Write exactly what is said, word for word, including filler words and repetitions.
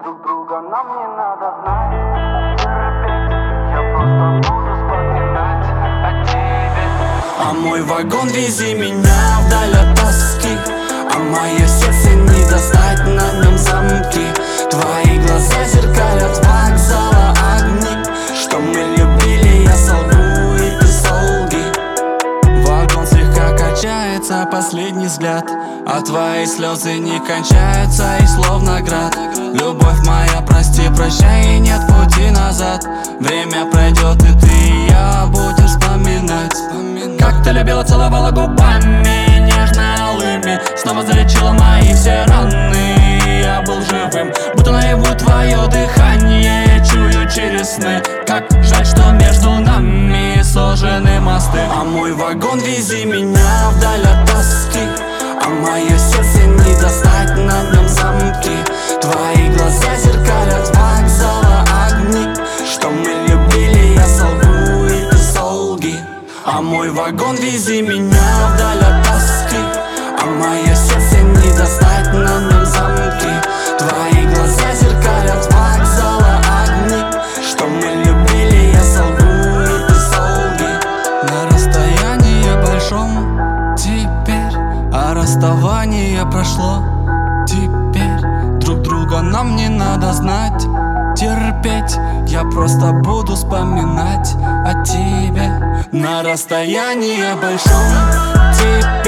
друг друга нам не надо знать. Я просто буду вспоминать о тебе. А мой вагон, вези меня вдаль от тоски, а мое сердце не достать, на нем замки. Твои глаза зеркалят вокзала огни. Что мы любили, я солгу и ты солги. Вагон слегка качается, последний взгляд, а твои слезы не кончаются и словно град. Любовь моя, прости, прощай, и нет пути назад. Время пройдет, и ты и я будешь вспоминать. Как ты любила, целовала губами нежно алыми, снова залечила мои все раны. Я был живым, будто наяву твое дыхание чую через сны. Как жаль, что между нами сложены мосты. А мой вагон, вези меня вдаль от тоски, а мое сердце не достать, на нем замки. Твои глаза зеркалят вокзала огни. Что мы любили, я солгу и ты солги. А мой вагон, вези меня вдаль от тоски, а мое сердце не достать, на нем замки. Твои глаза зеркалят вокзала огни. Что мы любили, я солгу и ты солги. На расстоянии большом теперь, а расставание прошло теперь. Друг друга нам не надо знать, терпеть. Я просто буду вспоминать о тебе. На расстоянии большом теперь,